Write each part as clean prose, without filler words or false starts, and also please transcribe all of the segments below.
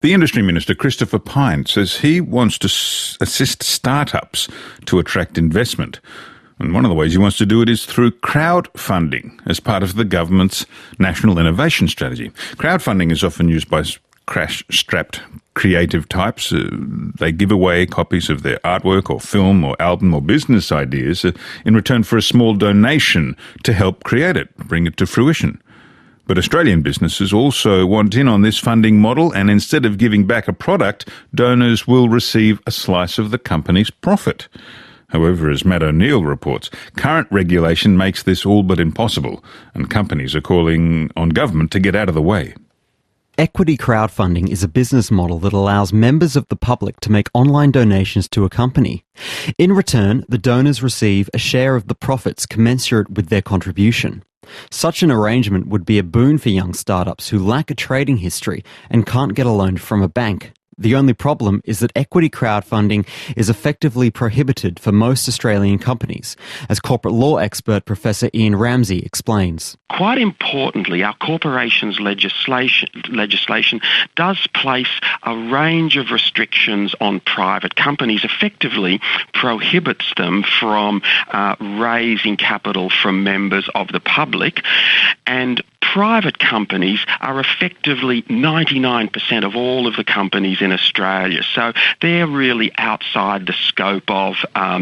The Industry Minister, Christopher Pyne, says he wants to assist startups to attract investment. And one of the ways he wants to do it is through crowdfunding as part of the government's National Innovation Strategy. Crowdfunding is often used by crash-strapped creative types. They give away copies of their artwork or film or album or business ideas in return for a small donation to help create it, bring it to fruition. But Australian businesses also want in on this funding model, and instead of giving back a product, donors will receive a slice of the company's profit. However, as Matt O'Neill reports, current regulation makes this all but impossible, and companies are calling on government to get out of the way. Equity crowdfunding is a business model that allows members of the public to make online donations to a company. In return, the donors receive a share of the profits commensurate with their contribution. Such an arrangement would be a boon for young startups who lack a trading history and can't get a loan from a bank. The only problem is that equity crowdfunding is effectively prohibited for most Australian companies, as corporate law expert Professor Ian Ramsey explains. Quite importantly, our corporations legislation does place a range of restrictions on private companies, effectively prohibits them from raising capital from members of the public, and private companies are effectively 99% of all of the companies in Australia. So they're really outside the scope of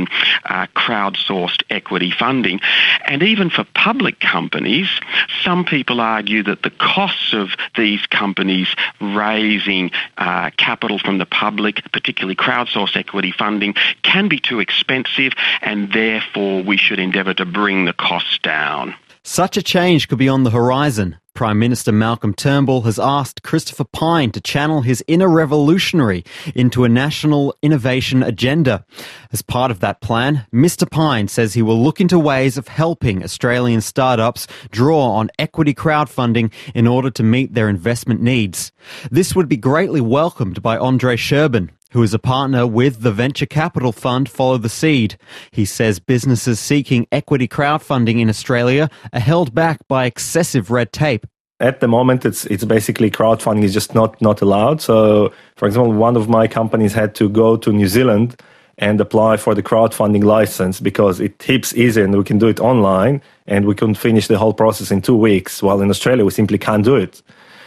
crowdsourced equity funding. And even for public companies, some people argue that the costs of these companies raising capital from the public, particularly crowdsourced equity funding, can be too expensive, and therefore we should endeavour to bring the costs down. Such a change could be on the horizon. Prime Minister Malcolm Turnbull has asked Christopher Pyne to channel his inner revolutionary into a national innovation agenda. As part of that plan, Mr Pyne says he will look into ways of helping Australian startups draw on equity crowdfunding in order to meet their investment needs. This would be greatly welcomed by Andre Sherbin, who is a partner with the venture capital fund Follow the Seed. He says businesses seeking equity crowdfunding in Australia are held back by excessive red tape. At the moment, it's basically crowdfunding is just not allowed. So, for example, one of my companies had to go to New Zealand and apply for the crowdfunding license because it tips easy and we can do it online, and we couldn't finish the whole process in 2 weeks, while in Australia we simply can't do it.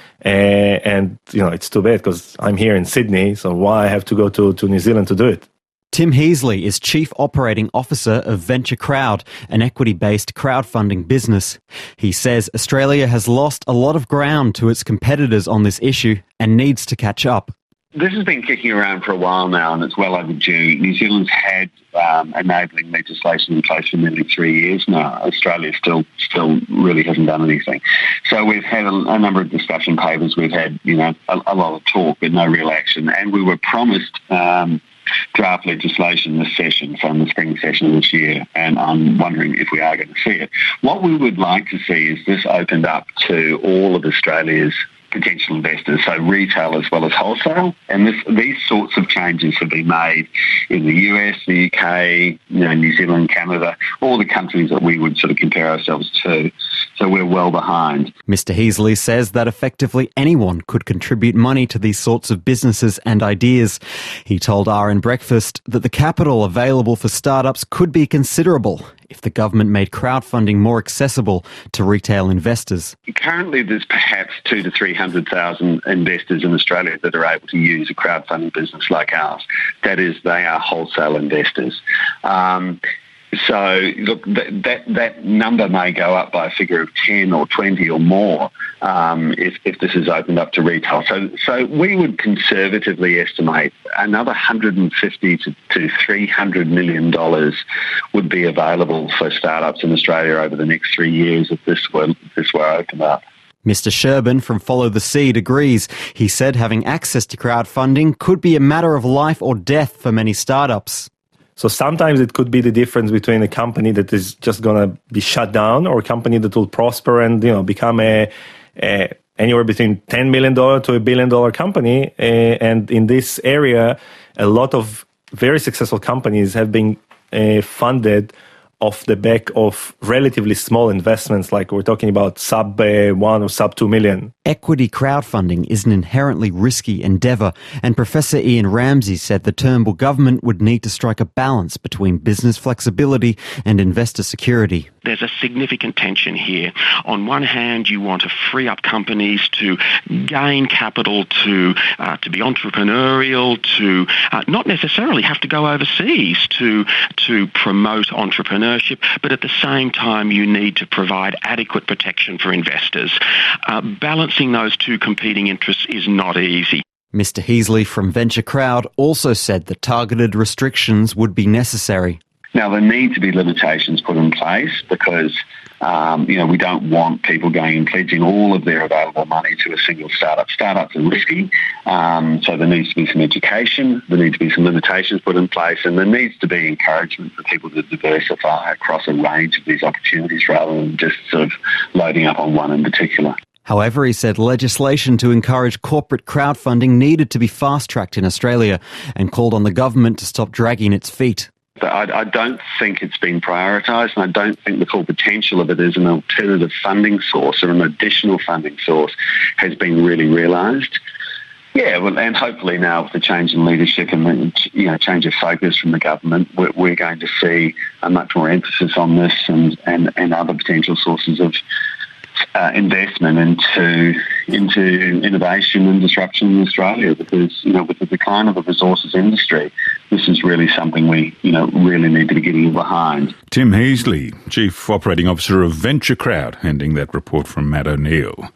And it's too bad because I'm here in Sydney, so why I have to go to New Zealand to do it? Tim Heasley is Chief Operating Officer of Venture Crowd, an equity-based crowdfunding business. He says Australia has lost a lot of ground to its competitors on this issue and needs to catch up. This has been kicking around for a while now, and it's well overdue. New Zealand's had enabling legislation in place for nearly 3 years now. Australia still really hasn't done anything. So we've had a number of discussion papers. We've had a lot of talk, but no real action. And we were promised draft legislation this session, so in the spring session of this year, and I'm wondering if we are going to see it. What we would like to see is this opened up to all of Australia's potential investors, so retail as well as wholesale. And these sorts of changes have been made in the US, the UK, New Zealand, Canada, all the countries that we would sort of compare ourselves to. So we're well behind. Mr Heasley says that effectively anyone could contribute money to these sorts of businesses and ideas. He told RN Breakfast that the capital available for startups could be considerable if the government made crowdfunding more accessible to retail investors. Currently, there's perhaps 200,000 to 300,000 investors in Australia that are able to use a crowdfunding business like ours. That is, they are wholesale investors. So, look, that number may go up by a figure of 10 or 20 or more if this is opened up to retail. So we would conservatively estimate another $150 to $300 million would be available for startups in Australia over the next 3 years if this were opened up. Mr Sherbin from Follow the Seed agrees. He said having access to crowdfunding could be a matter of life or death for many startups. So sometimes it could be the difference between a company that is just going to be shut down or a company that will prosper and become anywhere between $10 million to $1 billion company. And in this area, a lot of very successful companies have been funded off the back of relatively small investments, like we're talking about sub 1 or sub 2 million. Equity crowdfunding is an inherently risky endeavour, and Professor Ian Ramsey said the Turnbull government would need to strike a balance between business flexibility and investor security. There's a significant tension here. On one hand, you want to free up companies to gain capital, to be entrepreneurial, to not necessarily have to go overseas to promote entrepreneurship, but at the same time you need to provide adequate protection for investors. Balancing those two competing interests is not easy. Mr Heasley from Venture Crowd also said that targeted restrictions would be necessary. Now, there need to be limitations put in place because, we don't want people going and pledging all of their available money to a single startup. Startups are risky, so there needs to be some education, there need to be some limitations put in place, and there needs to be encouragement for people to diversify across a range of these opportunities rather than just sort of loading up on one in particular. However, he said legislation to encourage corporate crowdfunding needed to be fast-tracked in Australia and called on the government to stop dragging its feet. I don't think it's been prioritised, and I don't think the full potential of it as an alternative funding source or an additional funding source has been really realised. Yeah, well, and hopefully now with the change in leadership and change of focus from the government, we're going to see a much more emphasis on this and other potential sources of investment into innovation and disruption in Australia, because with the decline of the resources industry, this is really something we really need to be getting behind. Tim Heasley, Chief Operating Officer of Venture Crowd, ending that report from Matt O'Neill.